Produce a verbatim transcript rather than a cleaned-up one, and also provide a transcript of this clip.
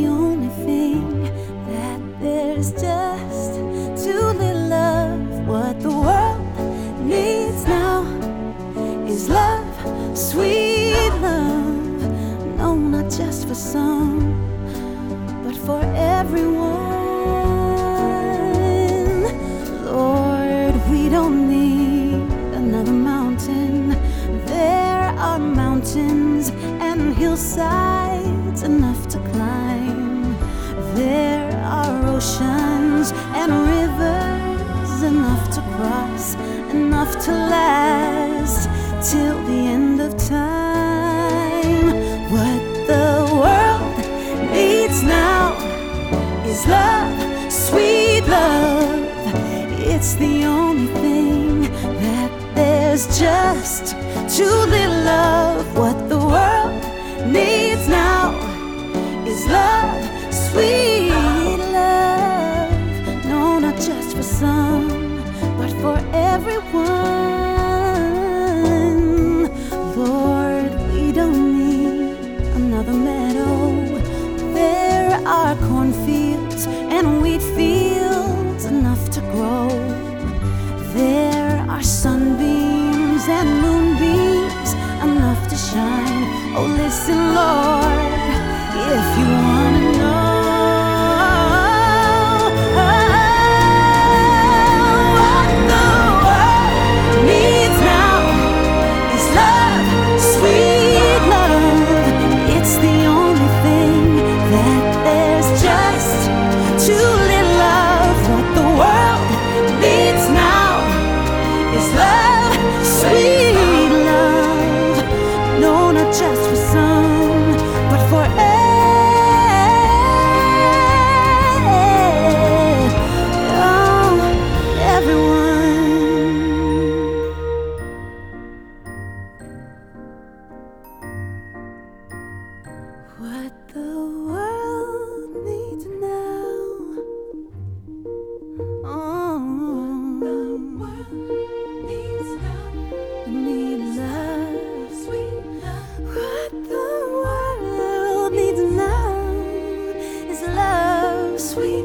the only thing that there's just too little of. What the world needs now is love, sweet love. No, not just for some, but for everyone. Lord, we don't need another mountain. There are mountains and hillsides enough to climb. There are oceans and rivers enough to cross, enough to last till the end of time. What the world needs now is love, sweet love. It's the only thing that there's just too little of. What the world needs now is love, sweet love. No, not just for some, but for everyone. Lord, we don't need another meadow. There are cornfields and wheat fields enough to grow. There are sunbeams and moonbeams enough to shine. Oh, listen, Lord, if you wanna know what the world needs now is love, sweet love. It's the only thing that there's just too little of. What the world needs now is love, sweet love. No, not just for some, but for everyone. What the world needs now. Oh, the world needs love. We need love, sweet love. What the world needs now is love, sweet